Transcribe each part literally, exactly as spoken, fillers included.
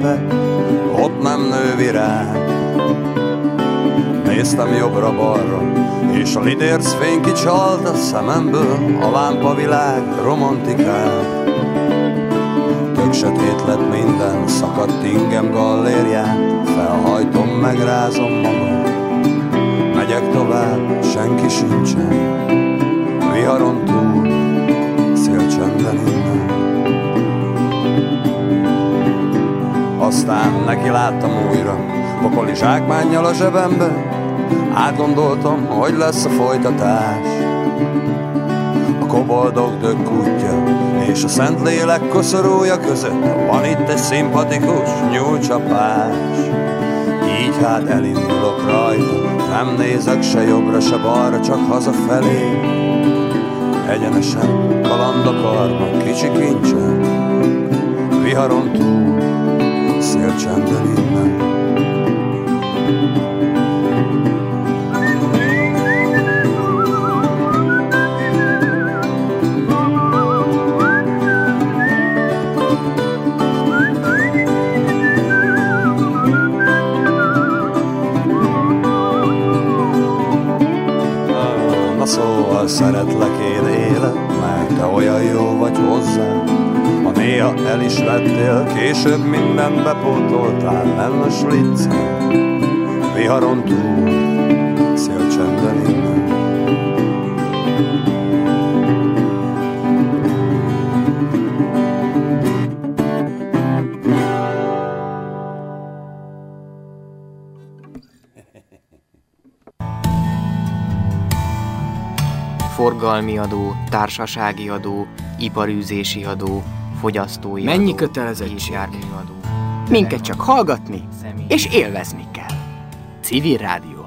repek, ott nem nő virág. Néztem jobbra-balra, és a lidérc fény kicsalt a szememből, a lámpavilág romantikát. Tök sötét lett minden, szakadt ingem gallériát, felhajtom, megrázom magam, megyek tovább, senki sincsen, viharon túl, szélcsendben innen. Aztán neki láttam újra, pokoli zsákmánnyal a zsebembe, átgondoltam, hogy lesz a folytatás. A koboldok dökkútja és a Szentlélek koszorúja között van itt egy szimpatikus nyúlcsapás. Így hát elindulok rajta, nem nézek se jobbra, se balra, csak hazafelé. Egyenesen kaland a karma, kicsi kincsen, viharon túl, szélcsendben innen. Szóval szeretlek én élet, mert te olyan jó vagy hozzá. Ha néha el is vettél, később mindent bepótoltál, lenne sliccen, viharon túl, szélcsendben innen. Forgalmi adó, társasági adó, iparűzési adó, fogyasztói Mennyi adó, kötelezettség? gépjárműadó. Minket csak hallgatni és élvezni kell. Civil rádióadó.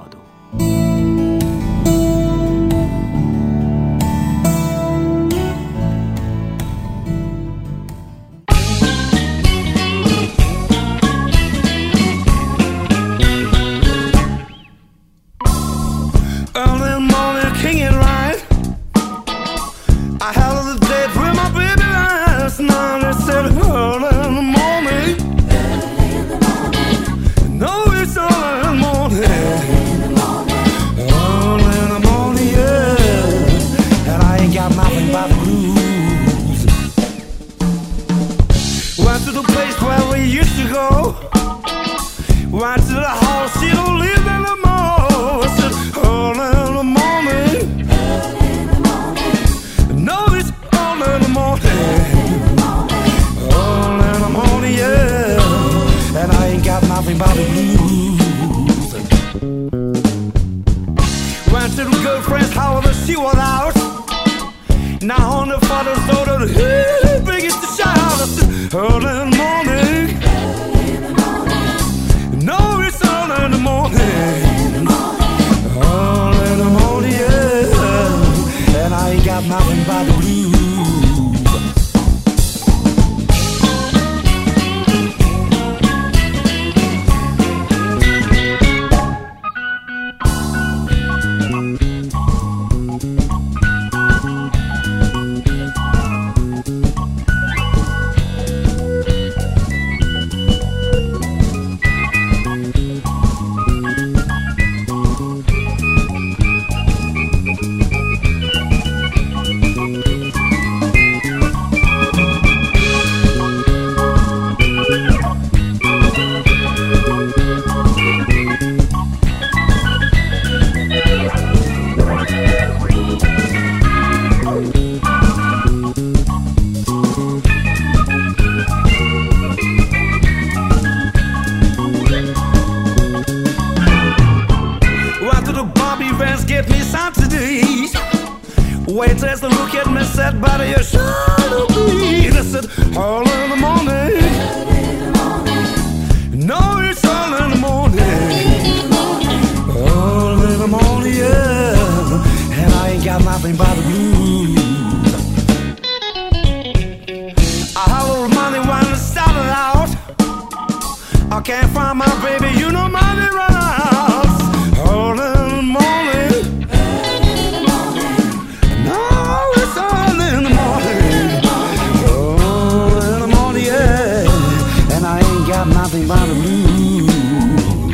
nothing but the blues.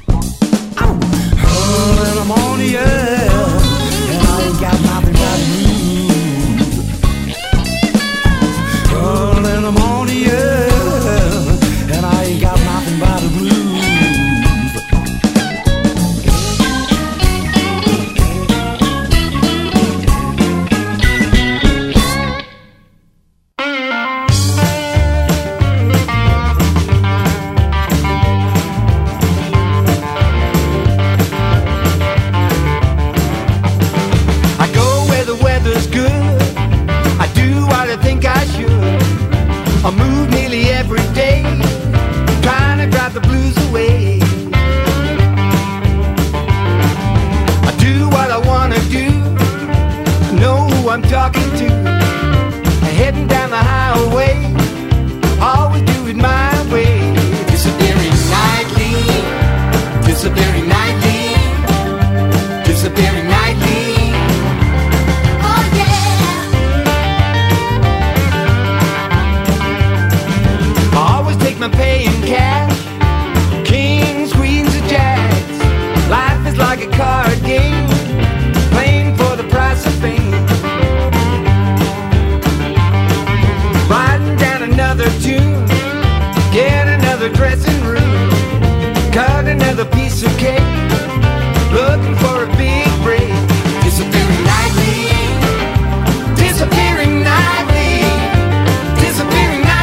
Oh, and I'm on the air, and I ain't got nothing but the blues. Oh, and I'm on the air, and I ain't got nothing but the blues. I move nearly every day, trying to drive the blues away. I do what I want to do, I know who I'm talking to. Heading down the highway, always do it my way. Disappearing nightly, disappearing nightly, disappearing nightly. My pay in cash, kings, queens, and jacks. Life is like a card game, playing for the price of fame. Writing down another tune, get another dressing room, cut another piece of cake, looking for a big break. Disappearing nightly, disappearing nightly, disappearing nightly.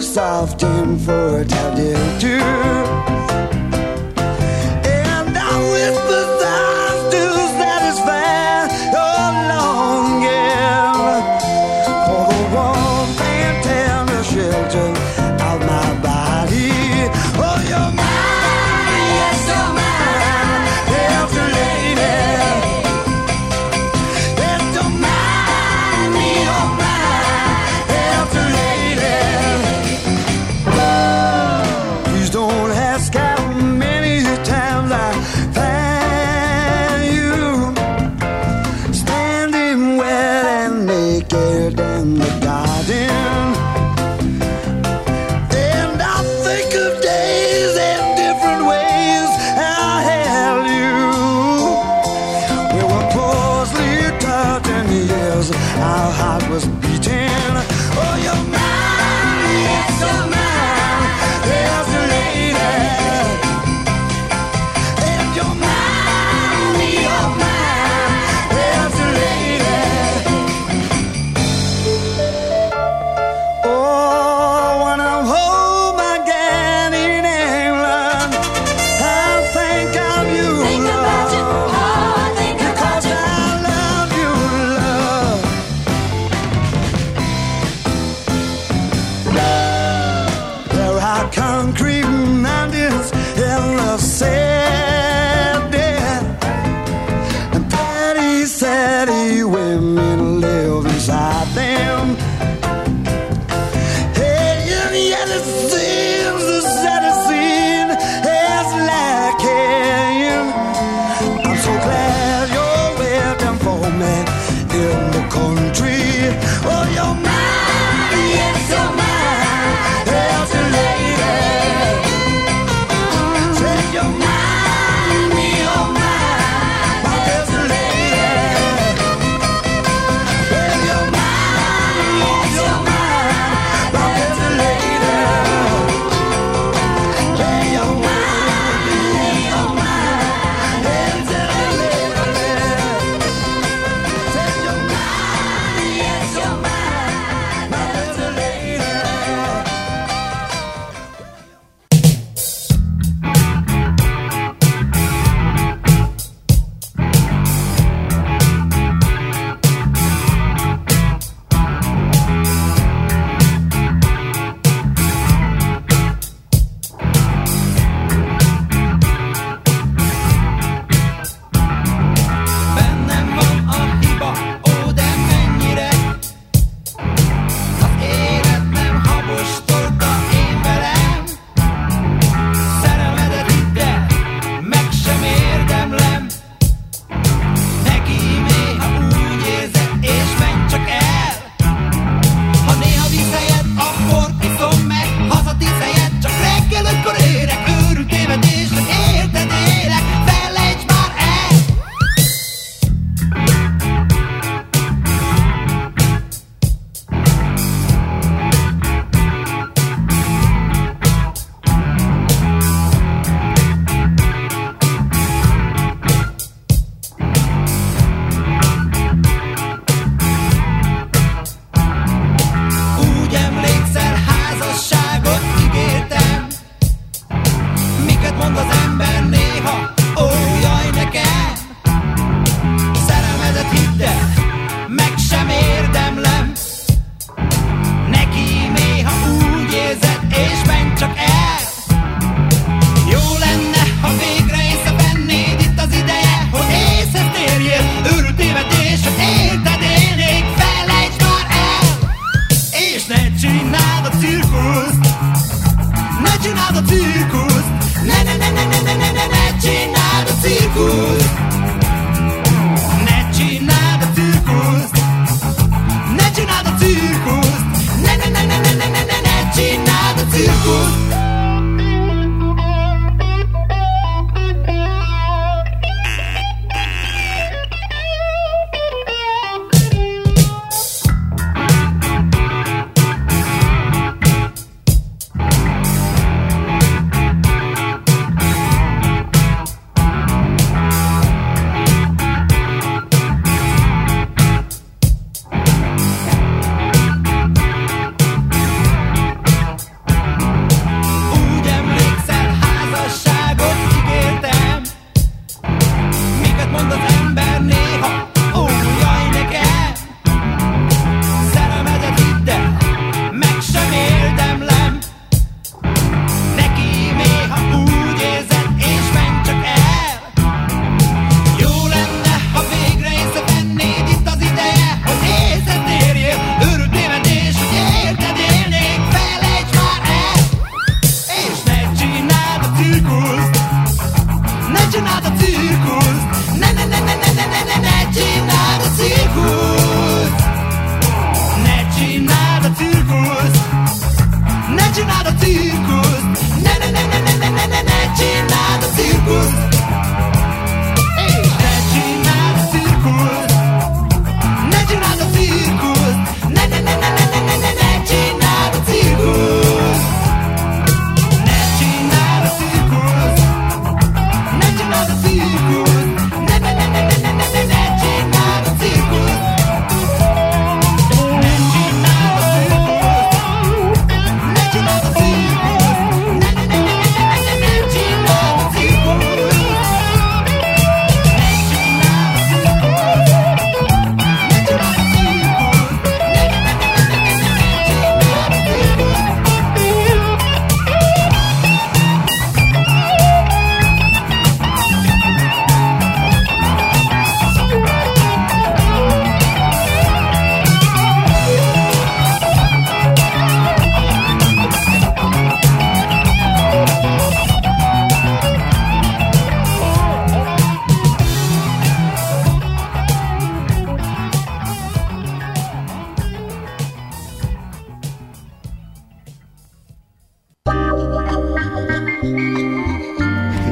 soft and fertile too. And I whisper sounds to satisfy your longing for the warmth and tender shelter of my body. Oh, you're mine, yes, you're mine, yes, lady. Yes, you're mine, you're mine, yes, lady. Please don't ask how many times I find you standing wet and naked in the garden. And I think of days and different ways I held you. We were closely touching years, our heart was beating. Oh, you're mine, yes, you're mine, yes, lady. And you're mine, you're mine, yes, lady. Oh, when I'm home again in England, I think of you, love, because I love you, love. There are concrete mountains in the city, and pretty, saddy women live inside them. Hey, and yet it seems the saddest scene is lacking. I'm so glad you're waiting for me in the country. Oh, you're mine, yes, you're mine, yes, lady. Say you're mine, you're mine, yes, lady. Well, you're mine, yes, you're mine, yes, lady. Say you're mine, you're mine, yes, lady. Say you're mine, yes, you're mine, yes, lady. Bennem van a hiba, ó, de mennyire az élet nem habostolta én velem. Szerelmedet hidd el, meg sem érdemlem. Neki néha úgy érzed, és menj csak el. Ha néha visz helyet, akkor iszom meg. Hazatíz helyet, csak reggel ötkor érek. Őrült tévedésnek érted élek, felejtsd már el. Úgy emlékszel, házasságot ígértem. Miket mond az ember néha, ó, jaj nekem. Szerelmedet hidd el, meg sem érdemlem. Neki néha úgy érzed, és menj csak el. Jó lenne, ha végre észrevennéd, itt az ideje, hogy észhez térjél. Őrült tévedések érted élnék, felejtsd már el. És ne csináld a cirkuszt, ne csináld a cirkuszt, ne ne ne ne ne ne ne ne ne csináld a cirkuszt. Ne csináld a cirkuszt, ne csináld a cirkuszt, ne ne ne ne ne ne ne ne ne csináld a cirkuszt.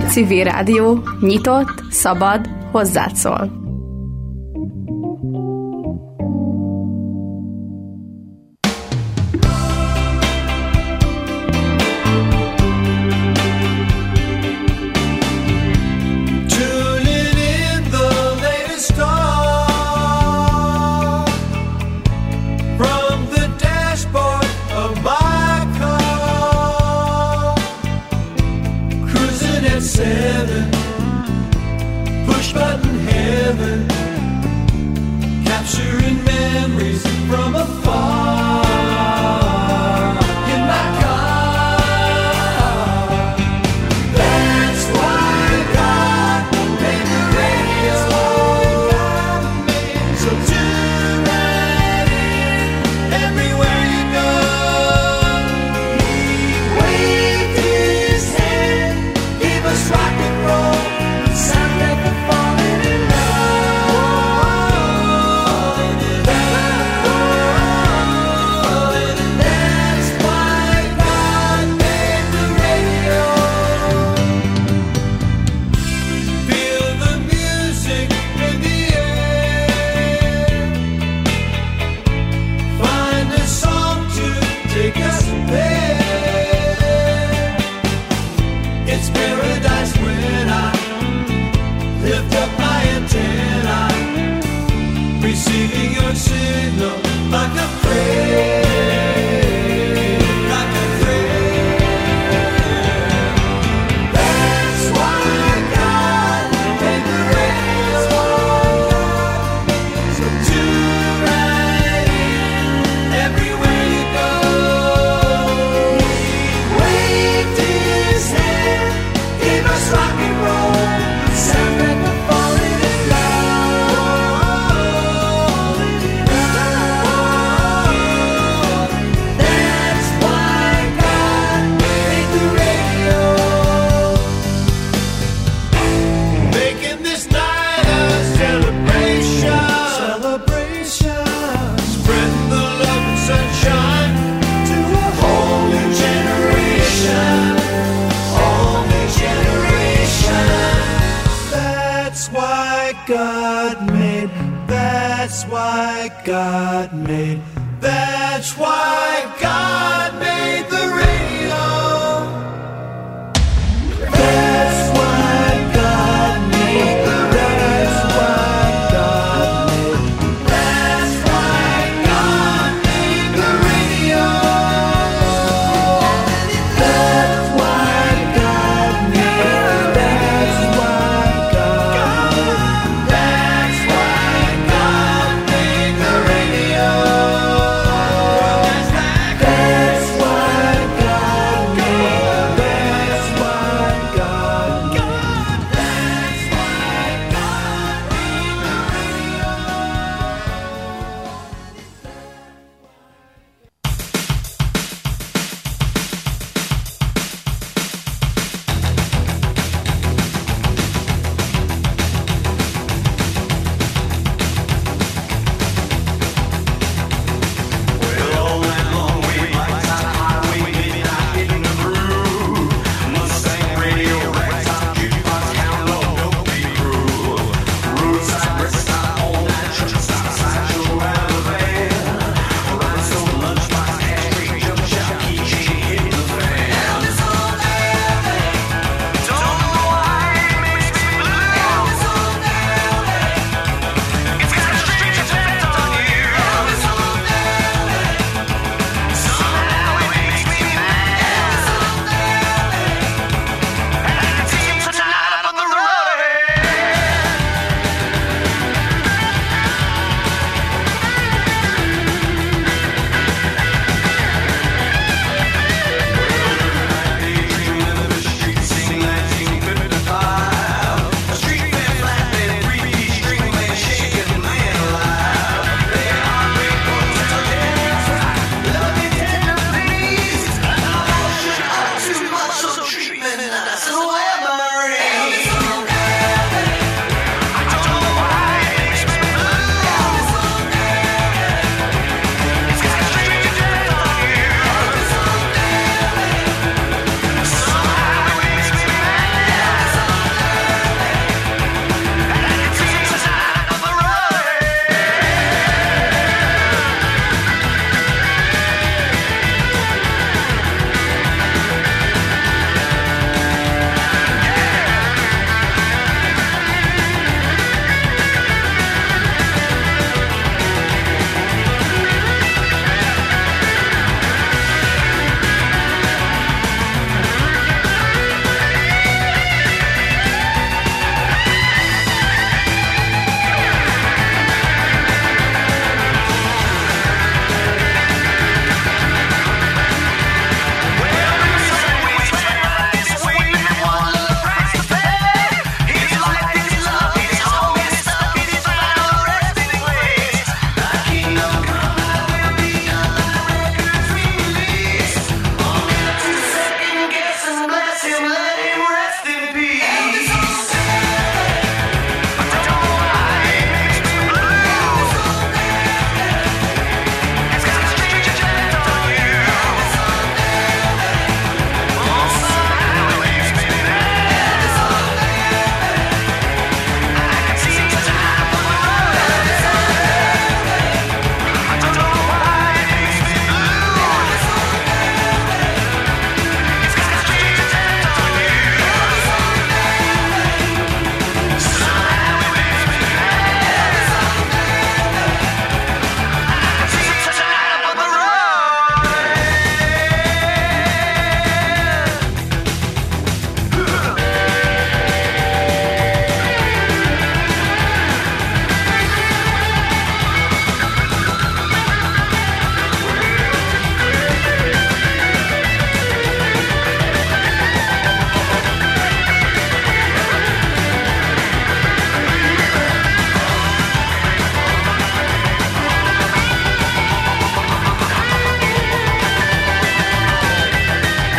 Civil Rádió, nyitott, szabad, hozzád szól. God made, that's why